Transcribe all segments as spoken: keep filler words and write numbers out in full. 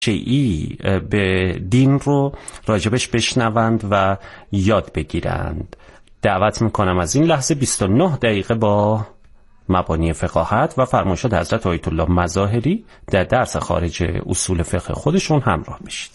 شیعی به دین رو راجبش بشنوند و یاد بگیرند. دعوت میکنم از این لحظه بیست و نه دقیقه با مبانی فقاهت و فرمایشات حضرت آیت الله مظاهری در درس خارج اصول فقه خودشون همراه بشید.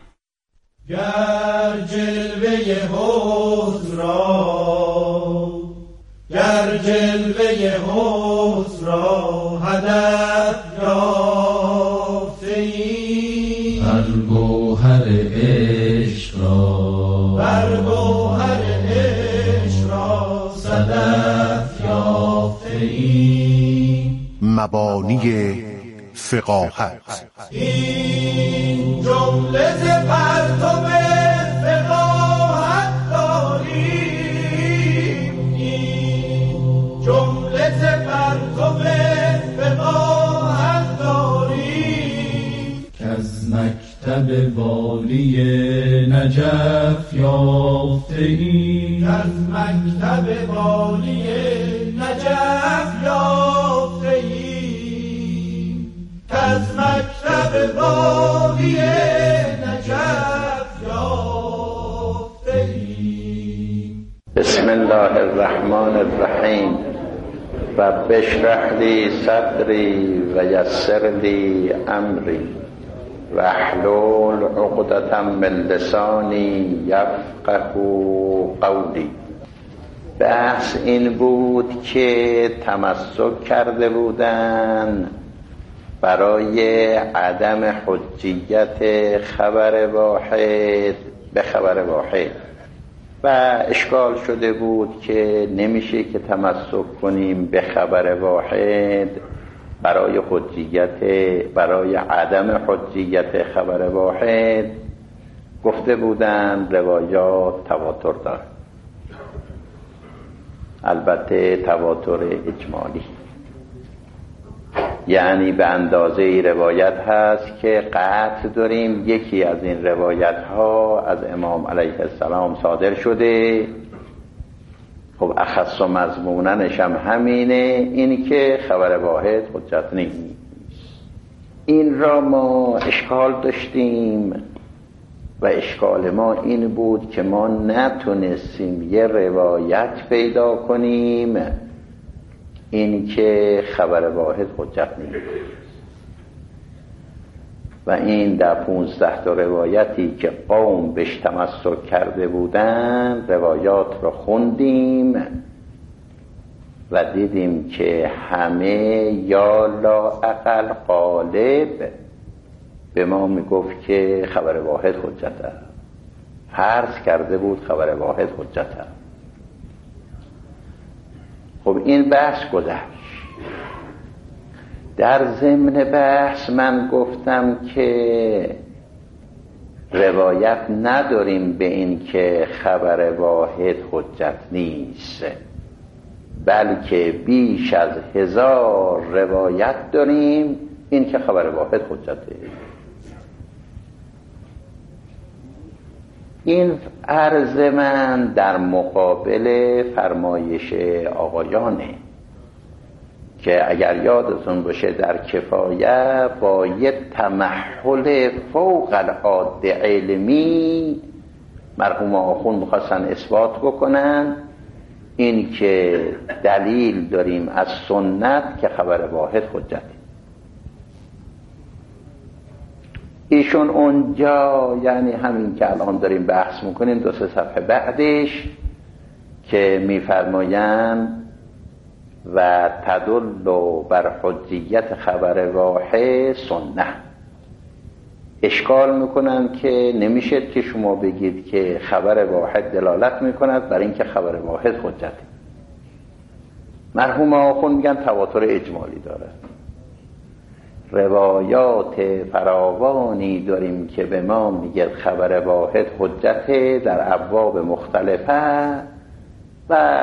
گر جلوه حسن را گر جلوه حسن را هدف یافته ای، بر گوهر عشق را بر گوهر عشق را صدف یافته ای. مبانی فقاهت. این جمله ز پرتو فقاهت داریم، این جمله ز پرتو فقاهت داریم، کز مکتب والی نجف یافته ای، از مکتب والی نجف یافته ای، از مکتب والی نجف یافته ای. بسم الله الرحمن الرحیم. رب اشرح لی صدری و یسر لی امری واحلل عقدة من لسانی یفقهوا قولی. بحث این بود که تمسک کرده بودند برای عدم حجیت خبر واحد به خبر واحد و اشکال شده بود که نمیشه که تمسک کنیم به خبر واحد برای حجیت برای عدم حجیت خبر واحد. گفته بودند روایات تواتر دارد، البته تواتر اجمالی، یعنی به اندازه روایت هست که قطع داریم یکی از این روایت ها از امام علیه السلام صادر شده. خب اخص و مضموننش هم همینه، اینی که خبر واحد حجت نیست. این را ما اشکال داشتیم و اشکال ما این بود که ما نتونستیم یه روایت پیدا کنیم این که خبر واحد حجت نیست و این در پونزده تا روایتی که قوم بهش تمسک کرده بودن روایات رو خوندیم و دیدیم که همه یا لااقل غالب به ما میگفت که خبر واحد حجته، فرض کرده بود خبر واحد حجته. خب این بحث گذشت. در ضمن بحث من گفتم که روایت نداریم به این که خبر واحد حجت نیست، بلکه بیش از هزار روایت داریم این که خبر واحد حجته. این عرض من در مقابل فرمایش آقایانه که اگر یادتون باشه در کفایه با یه تمحل فوق العاده علمی مرحوم آخوند میخواستن اثبات بکنن این که دلیل داریم از سنت که خبر واحد حجته. ایشون اونجا یعنی همین که الان داریم بحث میکنیم دو سه صفحه بعدش که میفرمایند و تدل بر حجیت خبر واحد سنت، اشکال میکنن که نمیشه که شما بگید که خبر واحد دلالت میکند بر اینکه خبر واحد حجته. مرحوم آخوند میگن تواتر اجمالی داره، روایات فراوانی داریم که به ما میگه خبر واحد حجته در ابواب مختلفه و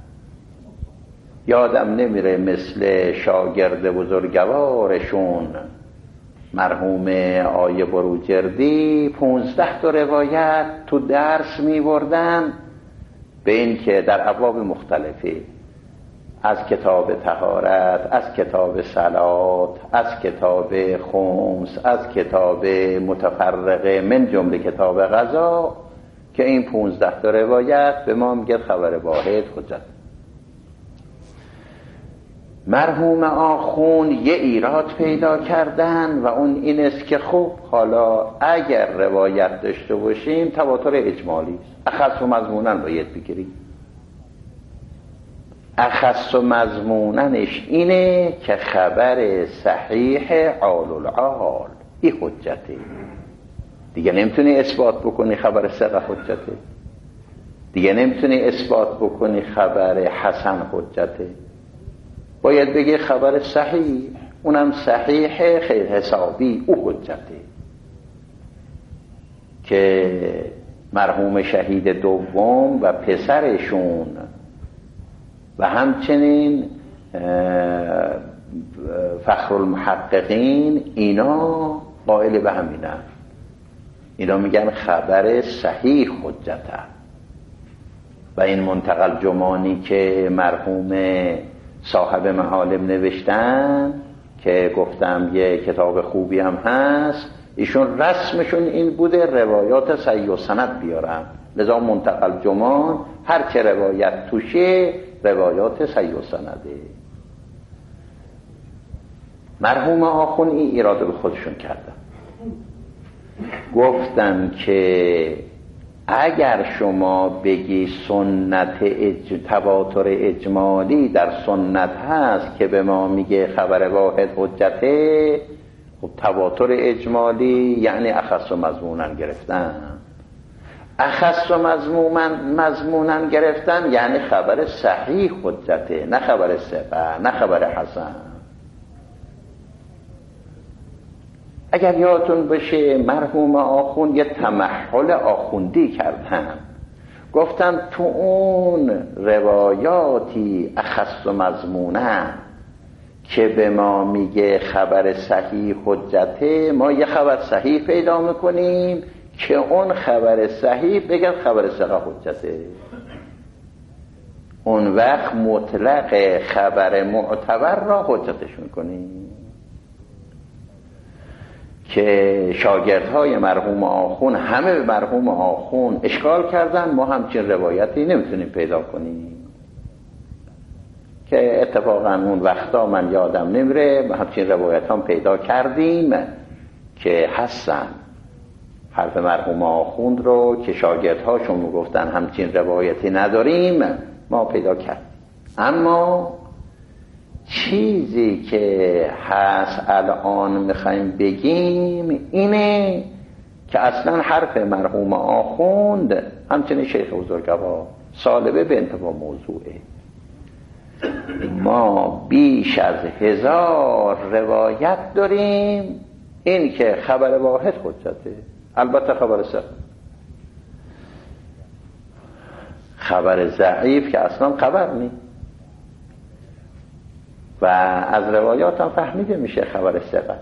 یادم نمیره مثل شاگرد بزرگوارشون مرحوم آیه بروجردی پونزده تا روایت تو درس میبردن به این که در ابواب مختلفه از کتاب طهارت، از کتاب صلات، از کتاب خمس، از کتاب متفرقه، من جمله کتاب قضا، که این پونزده تا روایت به ما میگه خبر واحد حجت. مرحوم آخون یه ایراد پیدا کردن و اون این است که خب حالا اگر روایت داشته باشیم تواتر اجمالی است، اخص و مضموناً باید بگیریم. اخص و مضموننش اینه که خبر صحیح عال العال این حجته، دیگه نمیتونی اثبات بکنی خبر ثقه حجته، دیگه نمیتونی اثبات بکنی خبر حسن حجته، باید بگی خبر صحیح، اونم صحیح خیر حسابی او حجته. که مرحوم شهید دوم و پسرشون و همچنین فخر المحققین اینا قائل به همینن، اینا میگن خبر صحیح حجته. و این منتقل جمانی که مرحوم صاحب محالم نوشتن که گفتم یه کتاب خوبی هم هست، ایشون رسمشون این بوده روایات صحیح و سند بیارن، لذا منتقل جمان هر چه روایت توشه روایات صحیح و سنده. مرحوم آخون این ایراده به خودشون کردن، گفتن که اگر شما بگی سنت اج... تواتر اجمالی در سنت هست که به ما میگه خبر واحد حجته، خب تواتر اجمالی یعنی اخص و مضمونن گرفتن، اخص و مضمونن مضمونن گرفتن یعنی خبر صحیح حجته، نه خبر ثقه، نه خبر حسن. اگر یادتون باشه مرحوم آخون یه تمحل آخوندی کردن، گفتن تو اون روایاتی اخص و مضمونن که به ما میگه خبر صحیح حجته، ما یه خبر صحیح پیدا میکنیم که اون خبر صحیح بگن خبر ثقه حجته، اون وقت مطلق خبر معتبر را حجتش میکنیم. که شاگردهای مرحوم آخون همه به مرحوم آخون اشکال کردن، ما همچین روایتی نمیتونیم پیدا کنیم، که اتفاقا اون وقتا من یادم نمیره ما همچین روایت هم پیدا کردیم که هستن. حرف مرحوم آخون رو که شاگردهاشون میگفتن همچین روایتی نداریم ما پیدا کردیم. اما چیزی که هست الان میخوایم بگیم اینه که اصلا حرف مرحوم آخوند همچنین شیخ بزرگوار سالبه به انتفاع موضوعه. ما بیش از هزار روایت داریم این که خبر واحد حجته، البته خبر ثقه، خبر ضعیف که اصلا خبر نی، و از روایات هم فهمیده میشه خبر ثقه.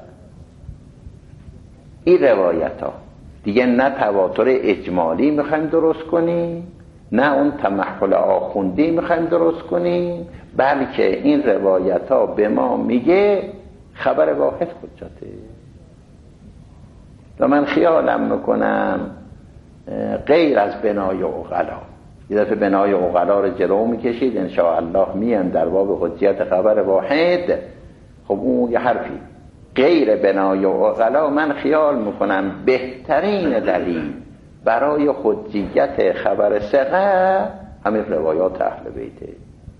این روایت ها دیگه نه تواتر اجمالی میخوایم درست کنیم، نه اون تمحل آخوندی میخوایم درست کنیم، بلکه این روایت ها به ما میگه خبر واحد حجته. و من خیالم میکنم غیر از بنای عقلا، یه دفعه بنای عقلا رو جلو میکشید انشاءالله میان در باب حجیت خبر واحد. خب اون یه حرفی غیر بنای عقلا، من خیال میکنم بهترین دلیل برای حجیت خبر ثقه همین روایات اهل بیته،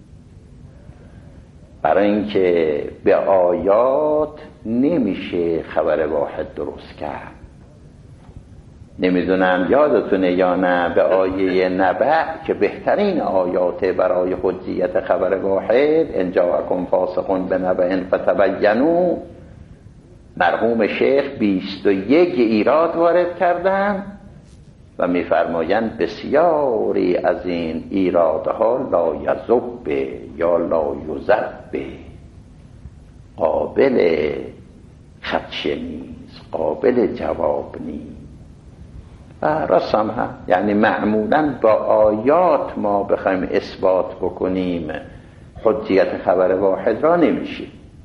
برای اینکه به آیات نمیشه خبر واحد درست کرد. نمیدونم یادتونه یا نه به آیه نبأ که بهترین آیات برای حجیت خبر واحد، ان جاءکم فاسق بنبأ فتبینوا، مرحوم شیخ بیست و یک ایراد وارد کردن و میفرمایند بسیاری از این ایرادها لا یذب یا لا یذب، قابل خدشه نیست، قابل جواب نیست. و رسم هم یعنی معمولا با آیات ما بخوایم اثبات بکنیم حجیت خبر واحد را نمیشه.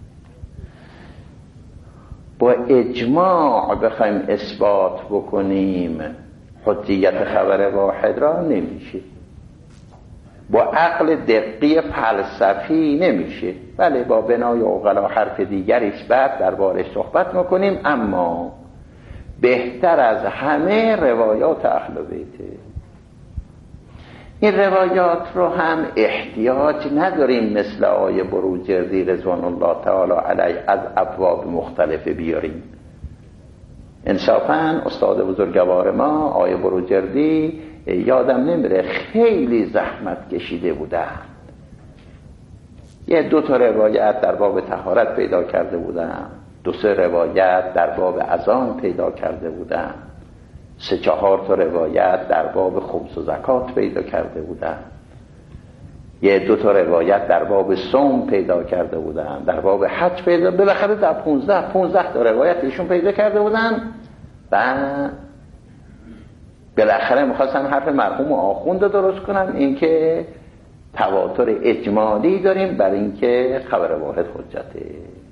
با اجماع بخوایم اثبات بکنیم حجیت خبر واحد را نمیشه. با عقل دقیق فلسفی نمیشه. بله با بنای عقلا حرف دیگری است بعد دربارش صحبت میکنیم، اما بهتر از همه روایات اهل بیته. این روایات رو هم احتیاج نداریم مثل آیه بروجردی رضوان الله تعالی علیه از ابواب مختلف بیاریم. انصافاً استاد بزرگوار ما آیه بروجردی یادم نمیره خیلی زحمت کشیده بودن. یه دو تا روایت در باب طهارت پیدا کرده بودن، دو سه روایت در باب اذان پیدا کرده بودن، سه چهار تا روایت در باب خمس و زکات پیدا کرده بودن، یه دو تا روایت در باب صوم پیدا کرده بودن، در باب حج پیدا، بالاخره در پونزده پونزده تا روایت ایشون پیدا کرده بودن. و بالاخره میخواستن حرف مرحوم آخوند رو درست کنن، اینکه تواتر اجمالی داریم بر اینکه خبر واحد حجته.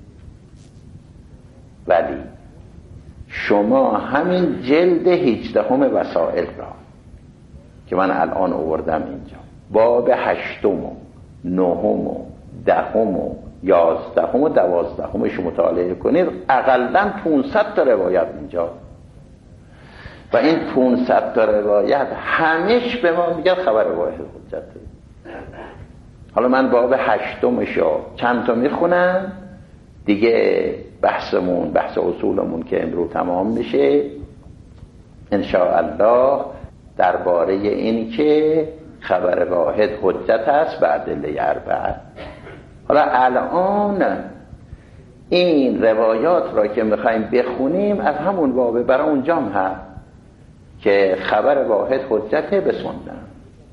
ولی شما همین جلد هجدهم وسائل را که من الان آوردم اینجا، باب هشتم و نهم و دهم و یازدهم و دوازدهمش مطالعه کنید، اقلاً پانصد تا روایت اینجا و این پانصد تا روایت همش به ما میگن خبر واحد حجته. حالا من باب هشتمشو چند تا میخونم دیگه، بحثمون بحث اصولمون که امروز تمام میشه انشاءالله درباره این که خبر واحد حجت است به ادله اربعه. حالا الان این روایات را که میخوایم بخونیم از همون باب برای اونجام هست که خبر واحد حجته بسوندن.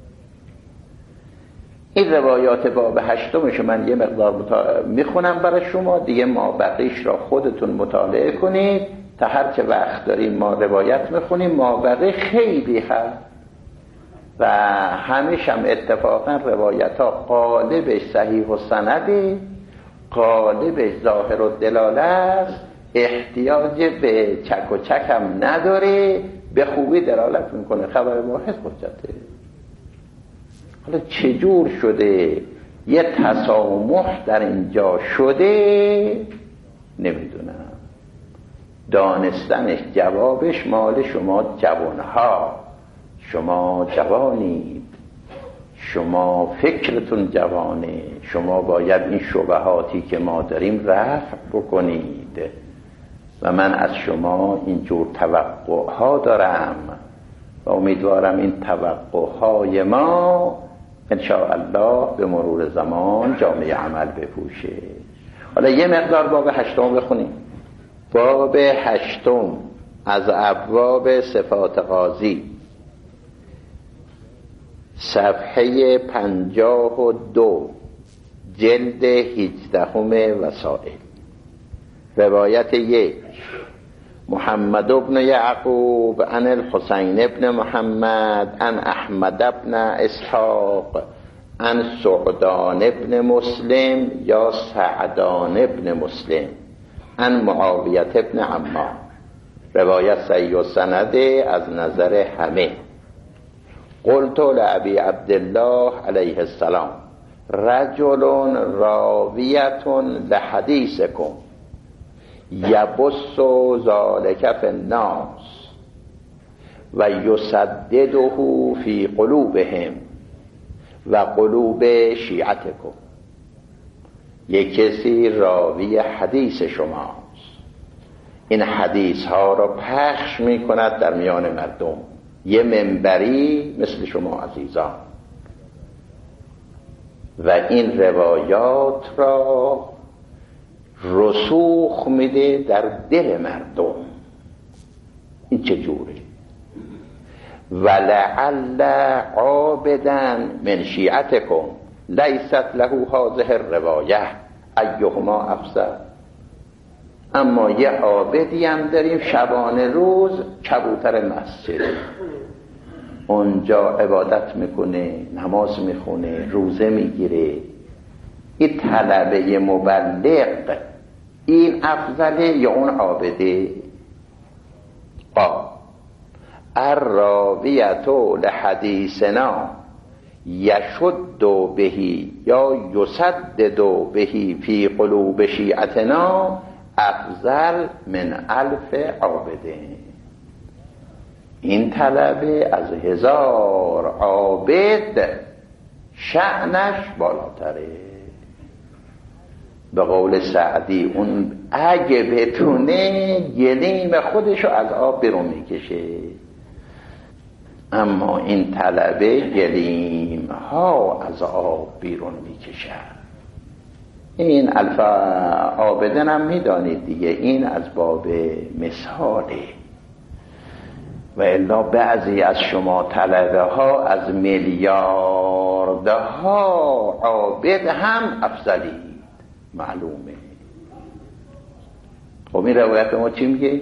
این روایات باب هشتمش من یه مقدار مطا... میخونم برای شما دیگه، ما بقیش را خودتون مطالعه کنید تا هر چه وقت داریم ما روایت میخونیم. ما بقی خیلی هست و همیشه هم اتفاقا روایت ها قالبش صحیح و سندی، قالبش ظاهر و دلاله است، احتیاج به چک و چک هم نداره، به خوبی دلالت میکنه خبر واحد حجته. حالا چجور شده یه تسامح در اینجا شده نمیدونم، دانستنش جوابش مال شما جوانها. شما جوانید، شما فکرتون جوانه، شما باید این شبهاتی که ما داریم رفع بکنید و من از شما اینجور توقعها دارم و امیدوارم این توقعهای ما انشاءالله به مرور زمان جامعه عمل بپوشه. حالا یه مقدار باب هشتم بخونیم. باب هشتم از ابواب صفات قاضی، صفحه پنجاه و دو، جلد هجدهم وسائل. روایت یک: محمد بن یعقوب عن الحسین بن محمد عن احمد بن اسحاق عن سعدان بن مسلم یا سعدان بن مسلم عن معاویه بن عمار. روایت صحیح و سنده از نظر همه. قلت لأبی عبدالله علیه السلام رجل راویة لحدیثکم یبث ذلک فی الناس و یسدده فی قلوبهم و قلوب شیعتکم. یک کسی راوی حدیث شماست، این حدیث ها را پخش می کند در میان مردم، یه منبری مثل شما عزیزان، و این روایات را رسوخ میده در دل مردم. این چجوره؟ ولعل عابدا من شیعتکم لیست له هذه الروایه ایهما افضل. اما یه عابدی هم داریم شبانه روز کبوتر مسجد، اونجا عبادت میکنه، نماز میخونه، روزه میگیره، این طلبه مبلغ این افضله یا اون عابده؟ آه الراویتو لحدیثنا یشد بهی یا یسدد بهی فی قلوب شیعتنا افضل من الف عابده. این طلبه از هزار عابد شأنش بالاتره. به قول سعدی اون اگه بتونه گلیم خودشو از آب بیرون میکشه، اما این طلبه گلیم ها از آب بیرون میکشد. این الف عابدن هم میدانید دیگه، این از باب مثاله. و الا بعضی از شما طلبه ها از میلیاردها عابد هم افضلید، معلومه. خب این روایت ما چی میگه؟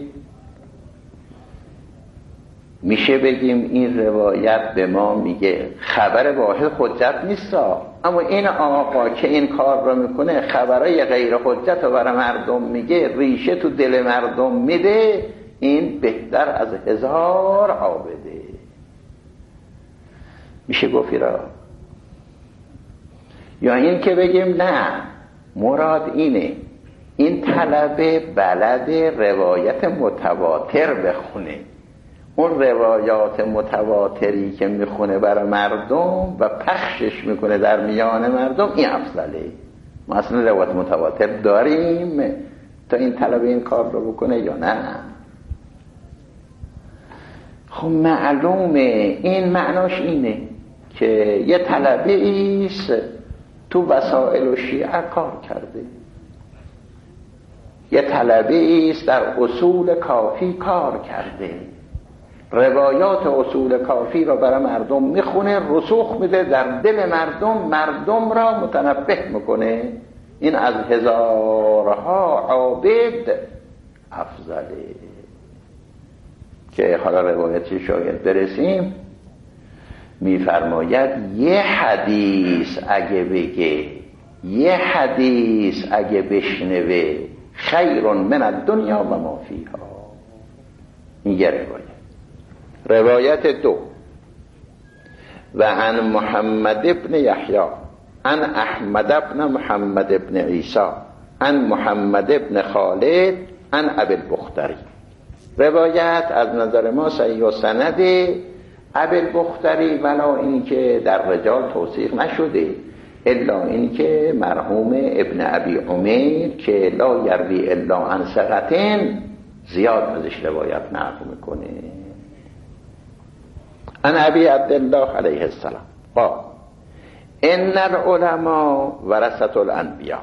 میشه بگیم این روایت به ما میگه خبر واحد حجت نیستا، اما این آقا که این کار رو میکنه خبرای غیر حجت رو برای مردم میگه، ریشه تو دل مردم میده، این بهتر از هزار عابده. میشه گفتی را؟ یا این که بگیم نه، مراد اینه این طلبه بلد روایت متواتر بخونه، اون روایات متواتری که میخونه برای مردم و پخشش میکنه در میان مردم، این افضله. ما اصلا روایت متواتر داریم تا این طلبه این کار رو بکنه یا نه؟ خب معلومه این معناش اینه که یه طلبه ایست تو وسائل و شیعه کار کرده، یه طلبه ایست در اصول کافی کار کرده، روایات اصول کافی را برای مردم میخونه، رسوخ میده در دل مردم، مردم را متنبه میکنه. این از هزارها عابد افضله. که حالا روایتی شاید برسیم، میفرماید یه حدیث اگه بگه، یه حدیث اگه بشنوه، خیر من الدنیا و ما فیها. این یه روایت. روایت دو، و عن محمد ابن یحیی عن احمد ابن محمد ابن عیسی عن محمد ابن خالد عن ابی البختری. روایت از نظر ما صحیح و سنده ابی البختری، ولا این که در رجال توثیق نشده، الا این که مرحوم ابن ابی عمیر که لا یروی الا عن ثقتین زیاد ازش روایت نقل میکنه. عن ابی عبدالله علیه السلام قال ان العلماء ورثة الانبیاء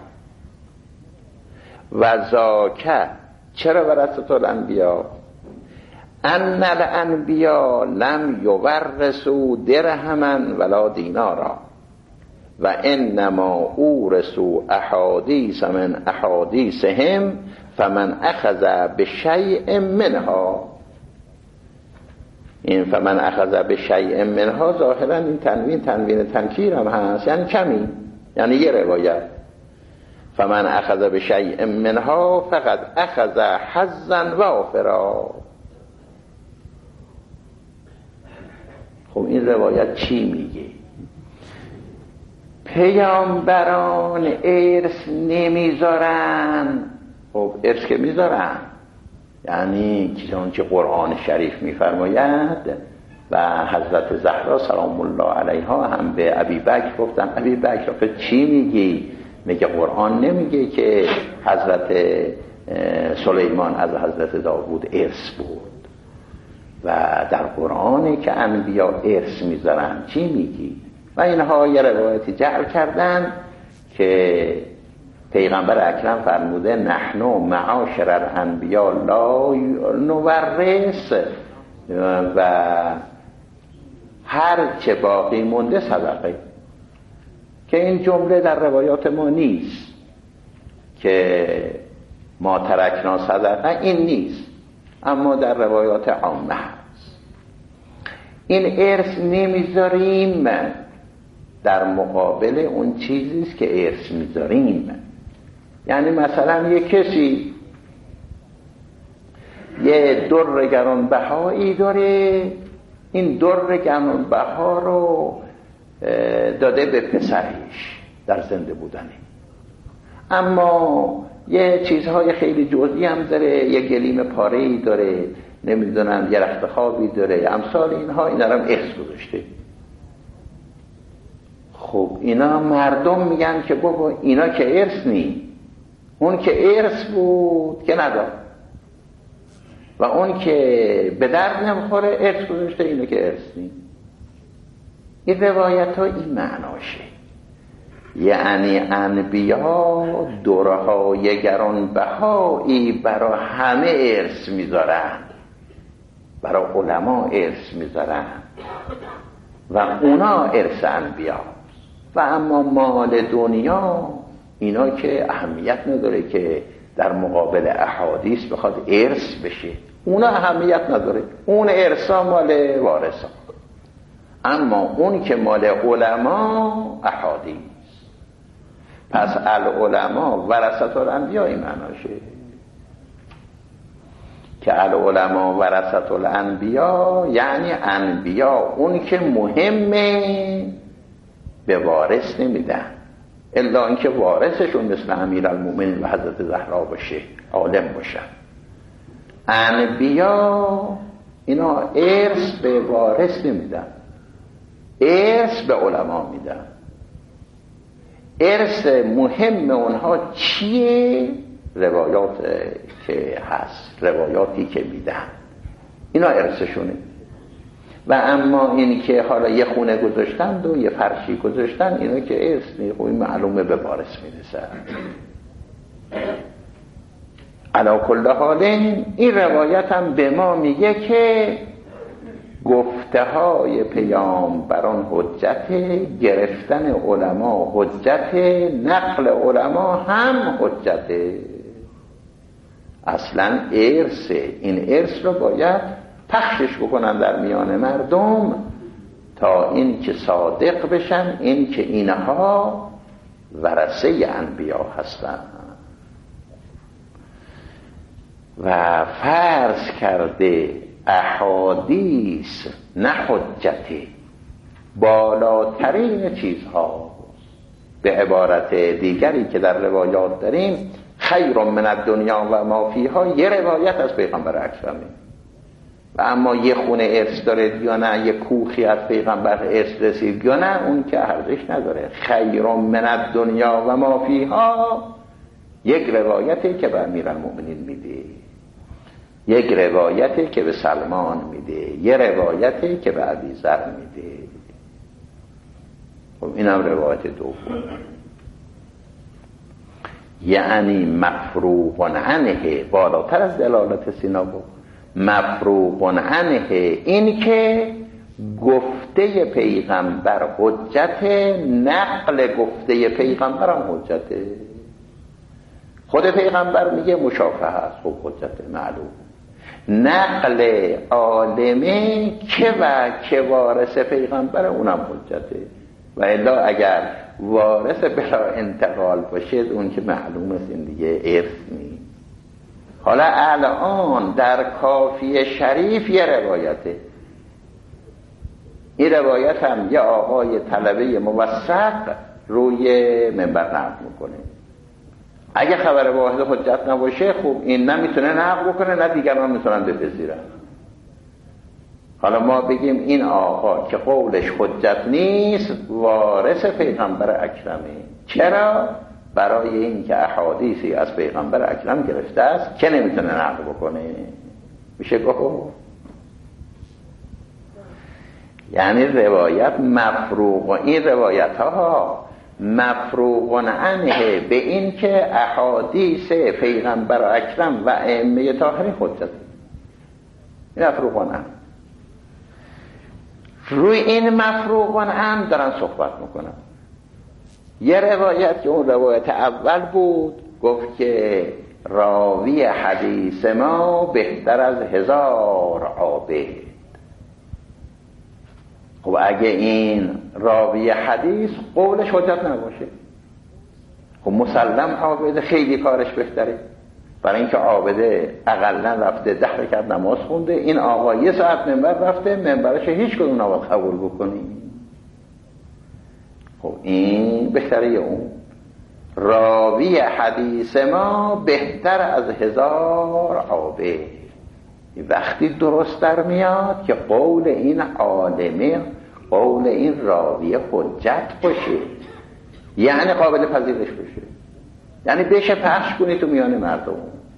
و ذاک. چرا ورثة الانبیاء؟ ان الانبیاء لم یورثوا درهما ولا دینارا و انما اورثوا احادیث من احادیثهم فمن اخذ بشیء منها. این فمن اخذ بشیء منها ظاهرا این تنوین تنوین تنکیر هم هست، یعنی کمی، یعنی یه روایت. فمن اخذ بشیء منها فقط اخذ حظا وافرا. خب این روایت چی میگه؟ پیامبران ارث نمیذارن. خب ارث که میذارن، یعنی چون که قرآن شریف میفرماید و حضرت زهرا سلام الله علیها هم به ابی بکر گفتن ابی بکر تو چی میگی؟ میگه قرآن نمیگه که حضرت سلیمان از حضرت داوود ارث بود و در قرآنی که انبیا ارث میذارن چی میگی؟ و اینها یه روایتی جعل کردن که پیغمبر اکرم فرموده نحنو معاشر الانبیا لا نورث و هر چه باقی مونده صدقه. که این جمله در روایات ما نیست که ما ترکنا صدقه، این نیست، اما در روایات عامه هست. این ارث نمیذاریم در مقابل اون چیزیست که ارث میذاریم. یعنی مثلا یک کسی یه در گرانبهایی داره، این در گرانبها رو داده به پسرش در زنده بودنه، اما یه چیزهای خیلی جزئی هم داره، یه گلیم پاره‌ای داره، نمیدونم یه رخت خوابی داره، امثال اینها، اینا رو هم ارث گذاشته. خب اینا مردم میگن که بابا اینا که ارث نی، اون که ارث بود که نداد و اون که به درد نمیخوره ارث گذاشته، اینو که ارث نی. این روایت ها این معناشه، یعنی انبیا درهای گرانبهایی برای همه ارث میذارن، برای علما ارث میذارن و اونا ارث انبیا. و اما مال دنیا اینا که اهمیت نداره که در مقابل احادیث بخواد ارث بشه، اونا اهمیت نداره، اون ارثا مال وارثا، اما اون که مال علما احادیث. پس العلماء ورثة الانبیاء این معناشه که العلماء ورثة الانبیاء، یعنی انبیا اون که مهمه به وارث نمیدن، الا اینکه وارثشون مثل امیرالمومنین و حضرت زهرا باشه، عالم باشه. انبیا اینا ارث به وارث نمیدن، ارث به علما میدن. ارث مهم اونها چیه؟ روایات که هست، روایاتی که میدن، اینا ارثشونه. و اما این که حالا یه خونه گذاشتند و یه فرشی گذاشتن، اینا که ارث نیست، این معلومه به وارث میرسه. علی کل حال این روایت هم به ما میگه که گفته های پیامبران حجت، گرفتن علما حجت، نقل علما هم حجت. اصلا ارث، این ارث رو باید پخشش بکنن در میان مردم تا این که صادق بشن این که اینها ورثه انبیا هستن. و فرض کرده احادیث نه حجتی، بالاترین چیزها. به عبارت دیگری که در روایات داریم، خیر من الدنیا و ما فیها، یه روایت از پیغمبر اکرمی. و اما یه خونه ارث داره یا نه، یه کوخی از پیغمبر ارث رسید یا نه، اون که ارزش نداره. خیر من الدنیا و ما فیها یک روایتی که به امیرالمومنین میده، یک روایتی که به سلمان میده، یه روایتی که به ابیذر میده. خب اینم روایت دوم، یعنی مفروغ عنه، بالاتر از دلالت سینابو، مفروغ عنه، این که گفته پیغمبر حجت، نقل گفته پیغمبر هم حجته. خود پیغمبر میگه مشافهه است، خب حجت معلوم. نقل عالمه که و که وارث پیغمبر اونم حجته. و الا اگر وارث بلا انتقال باشه اون که معلوم است این دیگه ارث نیست. حالا الان در کافی شریف یه روایته، این روایت هم یه آقای طلبه موثق روی منبر نقل میکنه. اگه خبر واحد حجت نباشه، خب این نمیتونه نقل بکنه، نه دیگران میتونن بپذیرن. حالا ما بگیم این آقا که قولش حجت نیست وارث پیغمبر اکرمه. چرا؟ برای این که احادیثی از پیغمبر اکرم گرفته است که نمیتونه نقل بکنه. میشه گفت یعنی روایت مفروغ، این روایت ها مفروغ عنه به این که احادیث پیغمبر اکرم و ائمه طاهرین حجت، این مفروغ عنه. روی این مفروغ عنه دارن صحبت میکنن. یه روایت که اون روایت اول بود، گفت که راوی حدیث ما بهتر از هزار عابد. خب اگه این راوی حدیث قولش حجت نباشه، خب مسلم عابده خیلی کارش بهتره، برای اینکه عابده اقلا رفته ده رکعت نماز خونده، این آقا یه ساعت منبر رفته، منبرش هیچ کدوم نباید قبول بکنی. خب این بهتره اون راوی حدیث ما بهتر از هزار عابد. وقتی درست در میاد که قول این عالمه، قول این راوی حجت باشه، یعنی قابل پذیرش بشه، یعنی بشه پخش کنی تو میان مردم.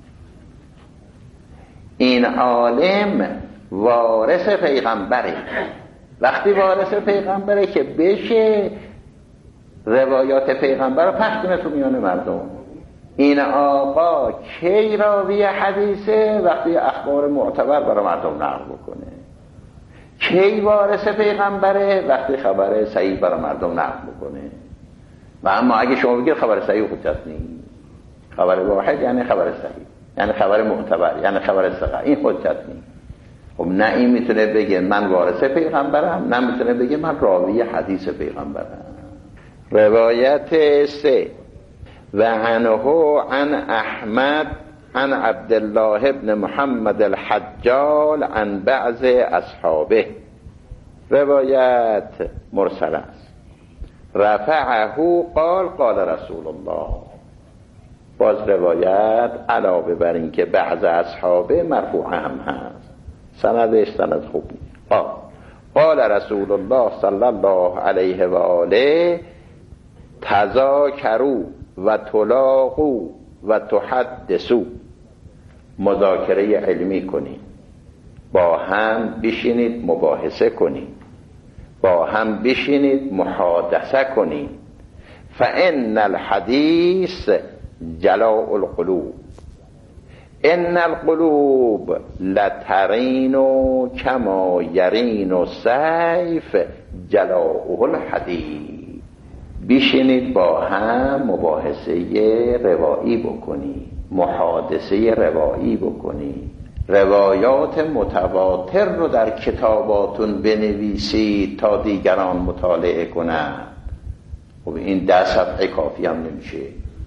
این عالم وارث پیغمبره، وقتی وارث پیغمبره که بشه روایات پیغمبر رو پخش کنه تو میان مردم. این آقا کی راوی حدیثه؟ وقتی اخبار معتبر برای مردم نقل بکنه. کی وارث پیغمبره؟ وقتی خبر صحیح برای مردم نقل بکنه. و اما اگه شما بگید خبر صحیح حجت نیست، خبر واحد یعنی خبر صحیح، یعنی خبر معتبر، یعنی خبر ثقه، این حجت نیست. خب نه این میتونه بگه من وارث پیغمبرم، نه میتونه بگه من راوی حدیث پیغمبرم. روایت سه و عنه عن احمد عن عبدالله ابن محمد الحجال عن بعض اصحابه. روایت مرسل است. رفعه قال قال رسول الله. باز روایت علاوه بر این که بعض اصحابه مرفوع هم هست، سندش سند خوبی. قال قال رسول الله صلی الله علیه و آله تذاکروا و تلاقوا و تحدثوا. مذاکره علمی کنید، با هم بشینید مباحثه کنید، با هم بشینید محادثه کنید. فان الحدیث جلاء القلوب، ان القلوب لترین کما یرین السیف جلاؤه الحدید. بشینید با هم مباحثه روایی بکنید، محادثه روایی بکنید، روایات متواتر رو در کتاباتون بنویسید تا دیگران مطالعه کنند. خب این ده صفحه کافی هم نمیشه.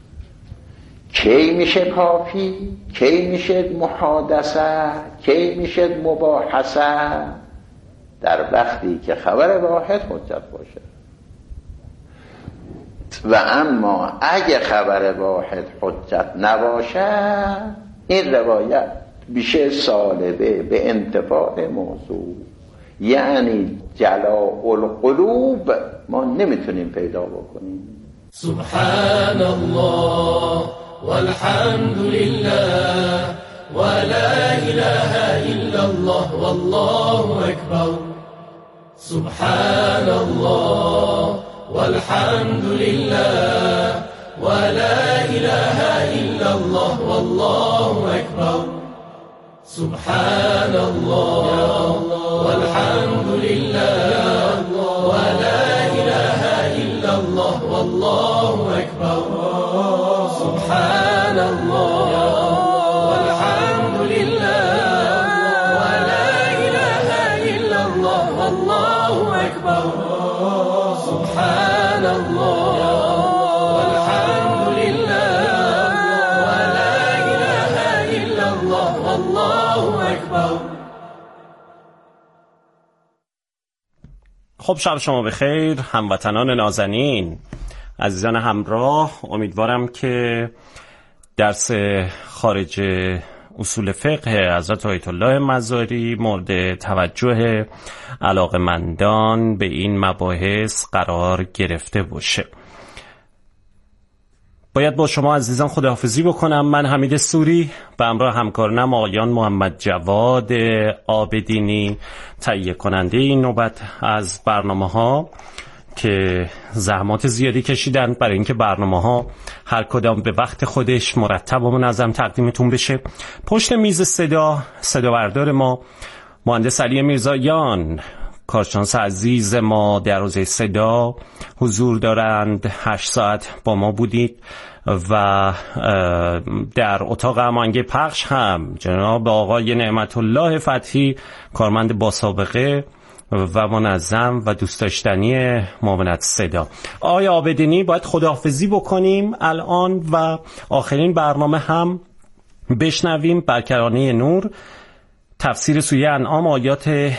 کی میشه کافی؟ کی میشه محادثه؟ کی میشه مباحثه؟ در وقتی که خبر واحد حجت باشه. و اما اگه خبر واحد حجت نباشه، این روایت میشه سالبه به انتفاع موضوع، یعنی جلاء القلوب ما نمیتونیم پیدا بکنیم. سبحان الله والحمد لله ولا اله الا الله والله اکبر. سبحان الله والحمد لله ولا اله الا الله والله اکبر. سبحان الله والحمد لله ولا اله الا الله والله اکبر. سبحان الله والحمد لله ولا اله الا الله والله اکبر. سبحان الله والحمد لله ولا اله الا الله والله اکبر. خب شب شما بخیر هموطنان نازنین، عزیزان همراه. امیدوارم که درس خارج اصول فقه حضرت آیت الله مزاری مورد توجه علاقمندان به این مباحث قرار گرفته باشه. باید با شما عزیزان خداحافظی بکنم. من حمید سوری به همراه همکارانم آقایان محمد جواد عابدینی، تهیه کننده این نوبت از برنامه ها که زحمات زیادی کشیدن برای اینکه برنامه ها هر کدام به وقت خودش مرتب و منظم تقدیمتون بشه. پشت میز صدا صدا بردار ما مهندس علی میرزایان، کارشناس عزیز ما در حوزه صدا حضور دارند. هشت ساعت با ما بودید و در اتاق هماهنگی پخش هم جناب آقای نعمت الله فتحی، کارمند با سابقه و منظم و دوست داشتنی معاونت صدا. آقای عابدینی، باید خداحافظی بکنیم الان و آخرین برنامه هم بشنویم. بر کرانه نور، تفسیر سوره انعام آیات